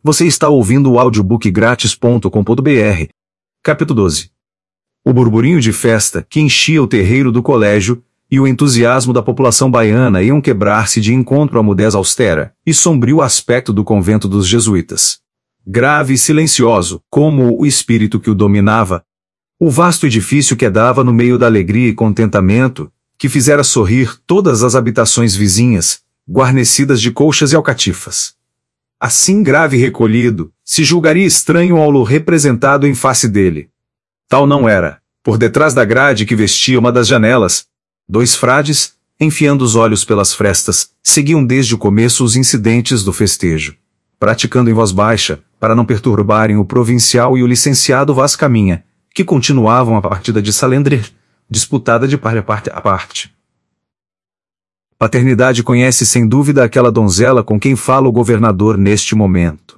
Você está ouvindo o audiobookgratis.com.br. Capítulo 12. O burburinho de festa que enchia o terreiro do colégio e o entusiasmo da população baiana iam quebrar-se de encontro à mudez austera e sombrio aspecto do convento dos jesuítas. Grave e silencioso, como o espírito que o dominava, o vasto edifício quedava no meio da alegria e contentamento, que fizera sorrir todas as habitações vizinhas, guarnecidas de colchas e alcatifas. Assim grave e recolhido, se julgaria estranho ao lo representado em face dele. Tal não era. Por detrás da grade que vestia uma das janelas, dois frades, enfiando os olhos pelas frestas, seguiam desde o começo os incidentes do festejo, praticando em voz baixa, para não perturbarem o provincial e o licenciado Vaz Caminha, que continuavam a partida de Salendre, disputada de parte a parte. Paternidade conhece sem dúvida aquela donzela com quem fala o governador neste momento.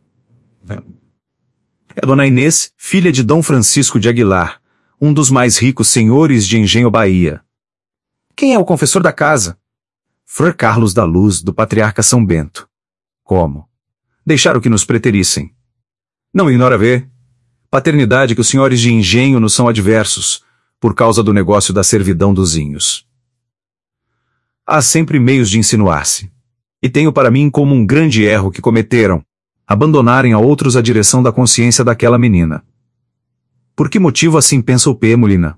É Dona Inês, filha de Dom Francisco de Aguilar, um dos mais ricos senhores de Engenho Bahia. Quem é o confessor da casa? Fror Carlos da Luz, do Patriarca São Bento. Como? Deixaram que nos preterissem. Não ignora ver. Paternidade que os senhores de Engenho nos são adversos, por causa do negócio da servidão dos zinhos. Há sempre meios de insinuar-se. E tenho para mim como um grande erro que cometeram, abandonarem a outros a direção da consciência daquela menina. Por que motivo assim pensa o P. Molina?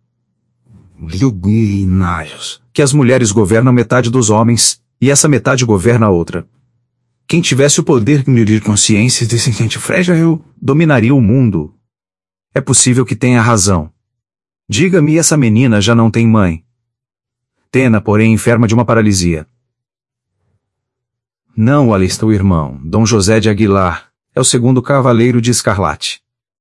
Que as mulheres governam metade dos homens, e essa metade governa a outra. Quem tivesse o poder de medir consciências desse gente frágil, dominaria o mundo. É possível que tenha razão. Diga-me, essa menina já não tem mãe. Tena, porém, enferma de uma paralisia. Não, alista o irmão, Dom José de Aguilar, é o segundo cavaleiro de Escarlate.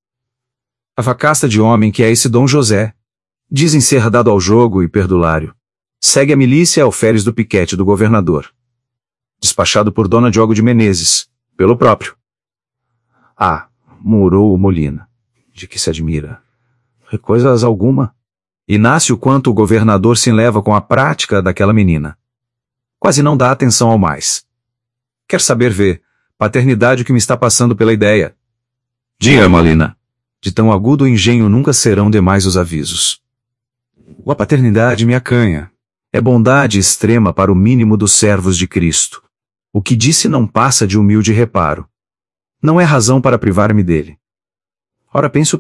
A facasta de homem que é esse Dom José, dizem ser dado ao jogo e perdulário. Segue a milícia alferes do piquete do governador. Despachado por Dona Diogo de Menezes, pelo próprio. Ah, murou o Molina, de que se admira. Coisas alguma. Inácio quanto o governador se enleva com a prática daquela menina. Quase não dá atenção ao mais. Quer saber ver, paternidade o que me está passando pela ideia. Diga, Molina. De tão agudo engenho nunca serão demais os avisos. A paternidade me acanha. É bondade extrema para o mínimo dos servos de Cristo. O que disse não passa de humilde reparo. Não é razão para privar-me dele. Ora, penso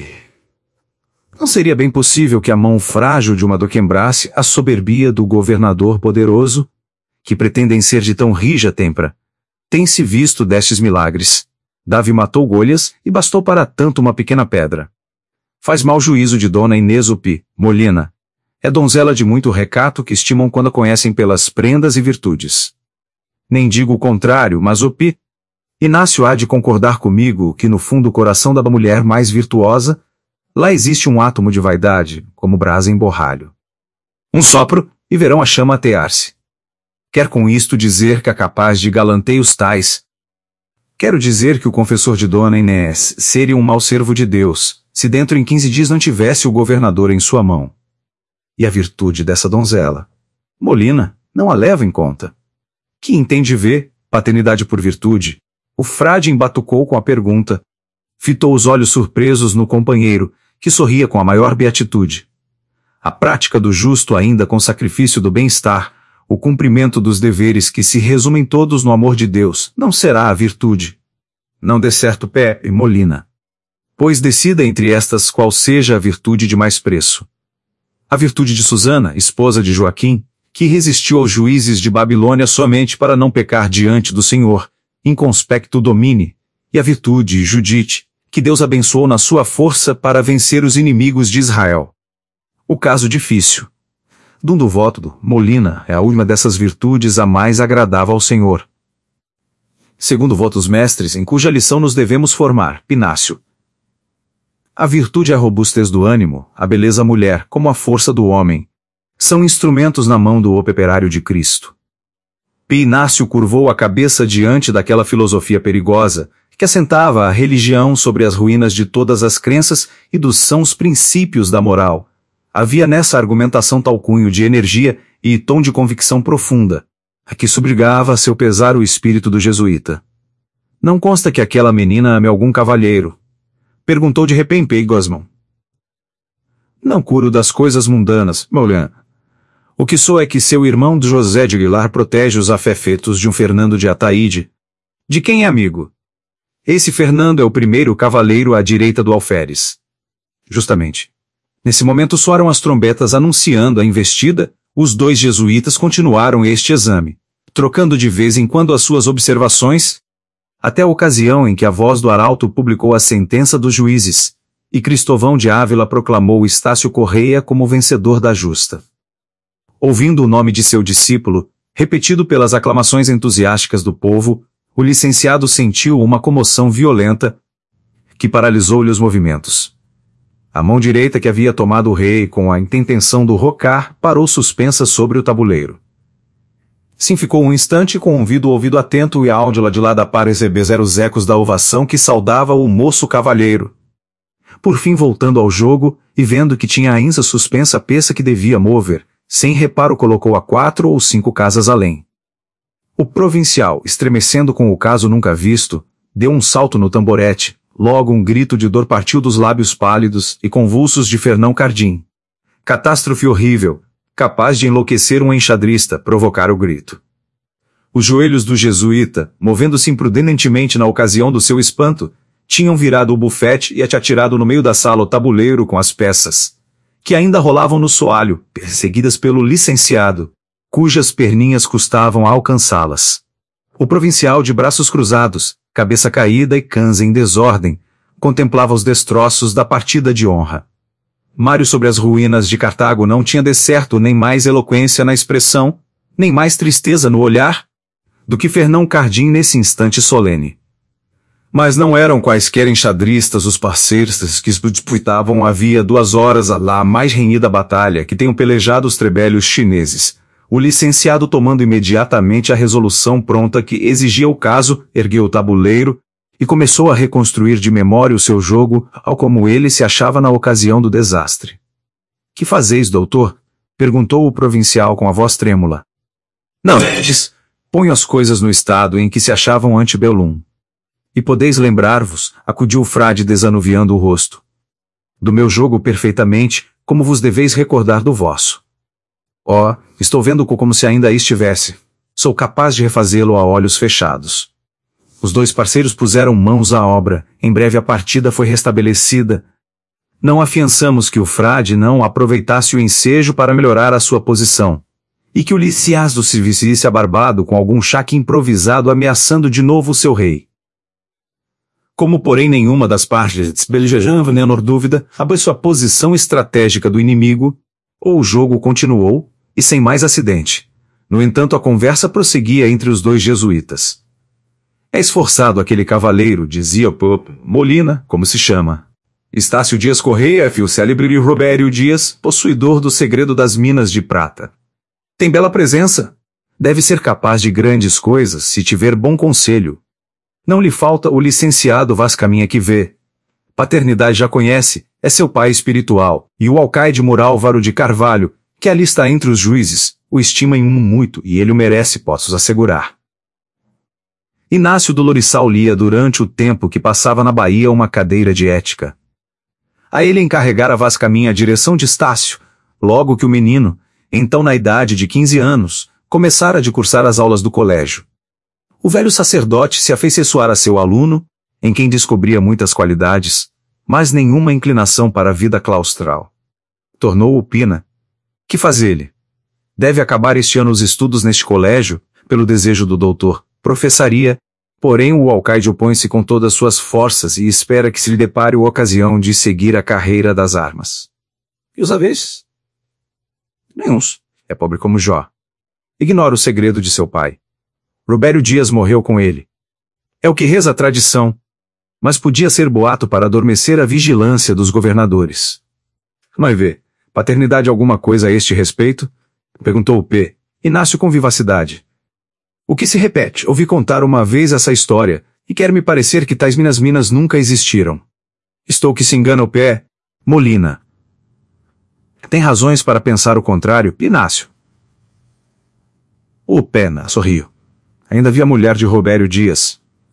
não seria bem possível que a mão frágil de uma doquembrasse a soberbia do governador poderoso, que pretendem ser de tão rija tempra. Tem-se visto destes milagres. Davi matou Golias e bastou para tanto uma pequena pedra. Faz mau juízo de Dona Inês P. Molina. É donzela de muito recato que estimam quando a conhecem pelas prendas e virtudes. Nem digo o contrário, mas P. Inácio há de concordar comigo que no fundo do coração da mulher mais virtuosa, lá existe um átomo de vaidade, como brasa em borralho. Um sopro, e verão a chama atear-se. Quer com isto dizer que é capaz de galanteios tais? Quero dizer que o confessor de Dona Inês seria um mau servo de Deus, se dentro em 15 dias não tivesse o governador em sua mão. E a virtude dessa donzela? Molina, não a leva em conta. Que entende ver, paternidade por virtude? O frade embatucou com a pergunta. Fitou os olhos surpresos no companheiro, que sorria com a maior beatitude. A prática do justo ainda com sacrifício do bem-estar, o cumprimento dos deveres que se resumem todos no amor de Deus, não será a virtude. Não dê certo pé, e Molina. Pois decida entre estas qual seja a virtude de mais preço. A virtude de Susana, esposa de Joaquim, que resistiu aos juízes de Babilônia somente para não pecar diante do Senhor, inconspecto domine, e a virtude de Judite, que Deus abençoou na sua força para vencer os inimigos de Israel. O caso difícil. Dundo voto do Molina é a última dessas virtudes a mais agradável ao Senhor. Segundo votos mestres em cuja lição nos devemos formar, Pinácio. A virtude é a robustez do ânimo, a beleza mulher, como a força do homem. São instrumentos na mão do operário de Cristo. Pinácio curvou a cabeça diante daquela filosofia perigosa, que assentava a religião sobre as ruínas de todas as crenças e dos sãos princípios da moral. Havia nessa argumentação tal cunho de energia e tom de convicção profunda, a que subjugava a seu pesar o espírito do jesuíta. Não consta que aquela menina ame algum cavalheiro? Perguntou de repente Gosmond. Não curo das coisas mundanas, Moulin. O que sou é que seu irmão José de Aguilar protege os afetos de um Fernando de Ataíde. De quem é amigo? Esse Fernando é o primeiro cavaleiro à direita do alferes. Justamente. Nesse momento soaram as trombetas anunciando a investida. Os dois jesuítas continuaram este exame, trocando de vez em quando as suas observações, até a ocasião em que a voz do arauto publicou a sentença dos juízes, e Cristovão de Ávila proclamou Estácio Correia como vencedor da justa. Ouvindo o nome de seu discípulo, repetido pelas aclamações entusiásticas do povo, o licenciado sentiu uma comoção violenta, que paralisou-lhe os movimentos. A mão direita que havia tomado o rei com a intenção do rocar parou suspensa sobre o tabuleiro. Sim, ficou um instante com o ouvido atento e a áudila de lá da par receber os ecos da ovação que saudava o moço cavalheiro. Por fim, voltando ao jogo, e vendo que tinha ainda suspensa a peça que devia mover, sem reparo colocou a 4 ou 5 casas além. O provincial, estremecendo com o caso nunca visto, deu um salto no tamborete, logo um grito de dor partiu dos lábios pálidos e convulsos de Fernão Cardim. Catástrofe horrível, capaz de enlouquecer um enxadrista, provocar o grito. Os joelhos do jesuíta, movendo-se imprudentemente na ocasião do seu espanto, tinham virado o bufete e atirado no meio da sala o tabuleiro com as peças, que ainda rolavam no soalho, perseguidas pelo licenciado, cujas perninhas custavam a alcançá-las. O provincial de braços cruzados, cabeça caída e cansa em desordem, contemplava os destroços da partida de honra. Mário sobre as ruínas de Cartago não tinha de certo nem mais eloquência na expressão, nem mais tristeza no olhar, do que Fernão Cardim nesse instante solene. Mas não eram quaisquer enxadristas os parceiros que disputavam havia 2 horas lá a mais renhida batalha que tenham pelejado os trebelhos chineses. O licenciado, tomando imediatamente a resolução pronta que exigia o caso, ergueu o tabuleiro e começou a reconstruir de memória o seu jogo, ao como ele se achava na ocasião do desastre. — Que fazeis, doutor? Perguntou o provincial com a voz trêmula. — Não vedes? Ponho as coisas no estado em que se achavam ante Belum. E podeis lembrar-vos, acudiu o frade desanuviando o rosto. Do meu jogo perfeitamente, como vos deveis recordar do vosso. Oh, estou vendo-o como se ainda aí estivesse. Sou capaz de refazê-lo a olhos fechados. Os 2 parceiros puseram mãos à obra, em breve a partida foi restabelecida. Não afiançamos que o frade não aproveitasse o ensejo para melhorar a sua posição, e que o licenciado se visse abarbado com algum chaque improvisado ameaçando de novo o seu rei. Como porém nenhuma das partes belgejava a menor dúvida, abaixou a posição estratégica do inimigo, ou o jogo continuou, e sem mais acidente. No entanto, a conversa prosseguia entre os 2 jesuítas. É esforçado aquele cavaleiro, dizia Pope, Molina, como se chama. Estácio Dias Correia, o célebre Robério Dias, possuidor do segredo das minas de prata. Tem bela presença. Deve ser capaz de grandes coisas se tiver bom conselho. Não lhe falta o licenciado Vascaminha que vê. Paternidade já conhece, é seu pai espiritual, e o alcaide Morálvaro de Carvalho, que ali está entre os juízes, o estima em muito e ele o merece, posso assegurar. Inácio do Lorissal lia durante o tempo que passava na Bahia uma cadeira de ética. A ele encarregara Vascaminha a direção de Estácio, logo que o menino, então na idade de 15 anos, começara de cursar as aulas do colégio. O velho sacerdote se afeiçoara a seu aluno, em quem descobria muitas qualidades, mas nenhuma inclinação para a vida claustral. Tornou-o Pina. Que faz ele? Deve acabar este ano os estudos neste colégio, pelo desejo do doutor, professaria, porém o alcaide opõe-se com todas suas forças e espera que se lhe depare a ocasião de seguir a carreira das armas. E os haveis? Nenhuns. É pobre como Jó. Ignora o segredo de seu pai. Robério Dias morreu com ele. É o que reza a tradição. Mas podia ser boato para adormecer a vigilância dos governadores. Mas vê, paternidade alguma coisa a este respeito? Perguntou o P. Inácio com vivacidade. O que se repete, ouvi contar uma vez essa história, e quer me parecer que tais minas nunca existiram. Estou que se engana o P. Molina. Tem razões para pensar o contrário, Inácio. O Pena sorriu. Ainda vi a mulher de Robério Dias.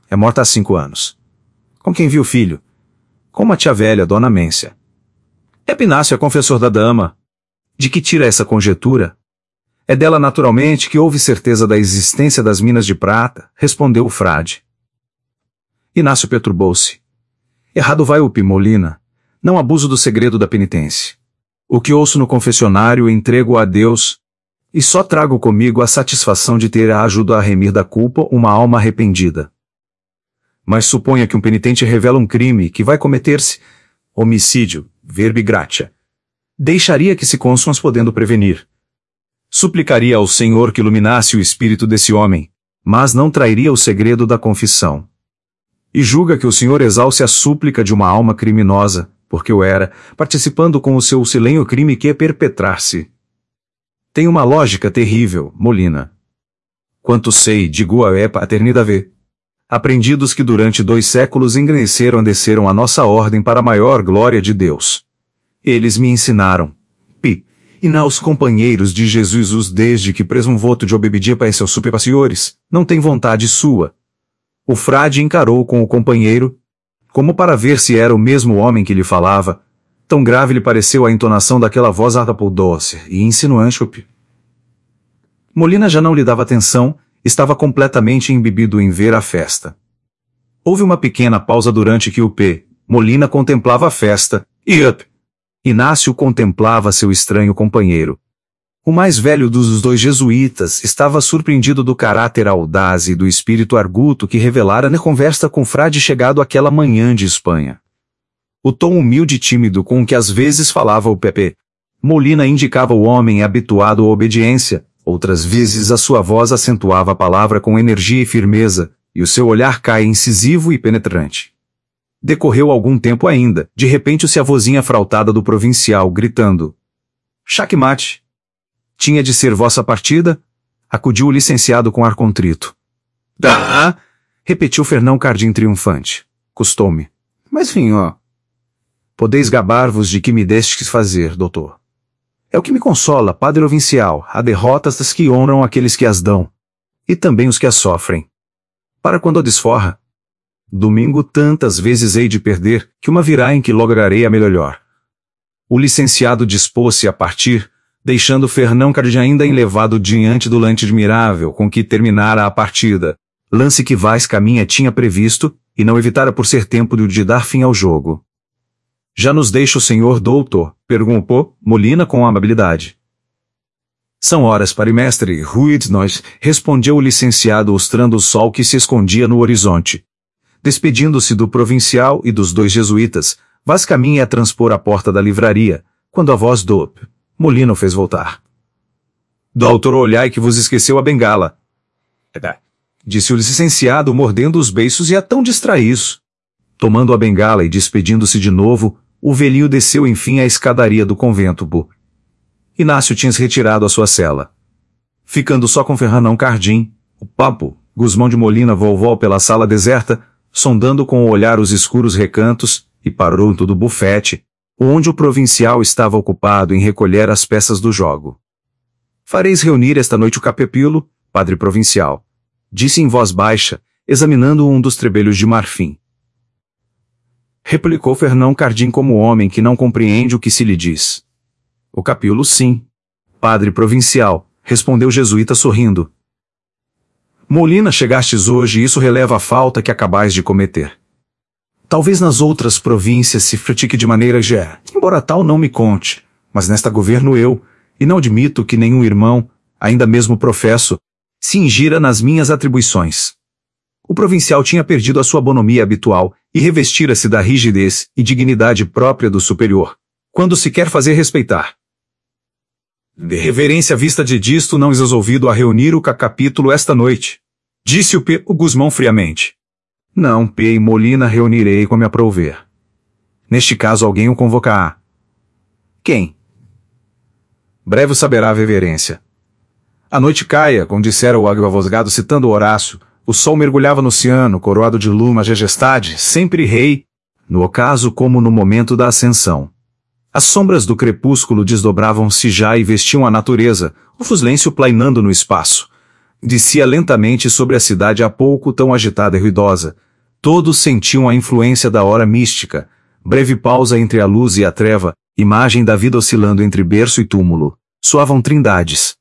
É morta há 5 anos. Com quem viu o filho? Com uma tia velha, Dona Mência. Epinácio é confessor da dama. De que tira essa conjetura? É dela naturalmente que houve certeza da existência das minas de prata, respondeu o frade. Inácio perturbou-se. Errado vai o Molina. Não abuso do segredo da penitência. O que ouço no confessionário entrego a Deus, e só trago comigo a satisfação de ter ajudado a remir da culpa uma alma arrependida. Mas suponha que um penitente revela um crime que vai cometer-se, homicídio, verbi gratia. Deixaria que se consumos podendo prevenir. Suplicaria ao Senhor que iluminasse o espírito desse homem, mas não trairia o segredo da confissão. E julga que o Senhor exauce a súplica de uma alma criminosa, porque o era, participando com o seu silêncio crime que é perpetrar-se. Tem uma lógica terrível, Molina. Quanto sei, digo a paternidade. Aprendidos que durante 2 séculos engrandeceram e desceram a nossa ordem para a maior glória de Deus. Eles me ensinaram. E naos companheiros de Jesus desde que preso um voto de obediência para seus superiores, não tem vontade sua. O frade encarou com o companheiro, como para ver se era o mesmo homem que lhe falava. Tão grave lhe pareceu a entonação daquela voz doce e insinuante. Molina já não lhe dava atenção, estava completamente embebido em ver a festa. Houve uma pequena pausa durante que Molina contemplava a festa, e Inácio contemplava seu estranho companheiro. O mais velho dos 2 jesuítas estava surpreendido do caráter audaz e do espírito arguto que revelara na conversa com o frade chegado aquela manhã de Espanha. O tom humilde e tímido com que às vezes falava o Molina indicava o homem habituado à obediência, outras vezes a sua voz acentuava a palavra com energia e firmeza, e o seu olhar caía incisivo e penetrante. Decorreu algum tempo ainda, de repente ouve-se a vozinha frautada do provincial gritando: "Xaque-mate! Tinha de ser vossa partida?" Acudiu o licenciado com ar contrito. "Ah!" repetiu Fernão Cardim triunfante. "Custou-me. Mas vim, ó. Podeis gabar-vos de que me destes fazer, doutor. É o que me consola, padre provincial, a derrotas das que honram aqueles que as dão, e também os que as sofrem. Para quando a desforra? Domingo tantas vezes hei de perder, que uma virá em que lograrei a melhor." O licenciado dispôs-se a partir, deixando Fernão Cardim ainda enlevado diante do lance admirável com que terminara a partida, lance que Vaz Caminha tinha previsto, e não evitara por ser tempo de dar fim ao jogo. "Já nos deixa o senhor doutor?" perguntou Molina com amabilidade. "São horas para o mestre Rui de nós", respondeu o licenciado mostrando o sol que se escondia no horizonte. Despedindo-se do provincial e dos 2 jesuítas, Vaz Caminha a transpor a porta da livraria, quando a voz do Molina o fez voltar. "Doutor, olhai que vos esqueceu a bengala", disse o licenciado mordendo os beiços e a tão distraído. Tomando a bengala e despedindo-se de novo, o velhinho desceu enfim a escadaria do convento. Inácio tinha se retirado à sua cela. Ficando só com Fernão Cardim, o papo, Guzmão de Molina volvou pela sala deserta, sondando com o olhar os escuros recantos, e parou do bufete, onde o provincial estava ocupado em recolher as peças do jogo. "Fareis reunir esta noite o capepilo, padre provincial", disse em voz baixa, examinando um dos trebelhos de marfim. Replicou Fernão Cardim como homem que não compreende o que se lhe diz. "O capítulo sim, padre provincial", respondeu o jesuíta sorrindo. "Molina, chegastes hoje e isso releva a falta que acabais de cometer. Talvez nas outras províncias se pratique de maneira embora tal não me conte, mas nesta governo eu, e não admito que nenhum irmão, ainda mesmo professo, se ingira nas minhas atribuições." O provincial tinha perdido a sua bonomia habitual e revestira-se da rigidez e dignidade própria do superior, quando se quer fazer respeitar. "De reverência à vista de disto não is ouvido a reunir o capítulo esta noite", disse o Guzmão friamente. "Não, e Molina reunirei como me aprouver. Neste caso alguém o convocará." "Quem?" "Breve o saberá a reverência." "A noite caia, como dissera o advogado citando Horácio, o sol mergulhava no oceano, coroado de lua majestade, sempre rei, no ocaso como no momento da ascensão. As sombras do crepúsculo desdobravam-se já e vestiam a natureza, o silêncio plainando no espaço. Descia lentamente sobre a cidade há pouco tão agitada e ruidosa. Todos sentiam a influência da hora mística. Breve pausa entre a luz e a treva, imagem da vida oscilando entre berço e túmulo. Soavam trindades.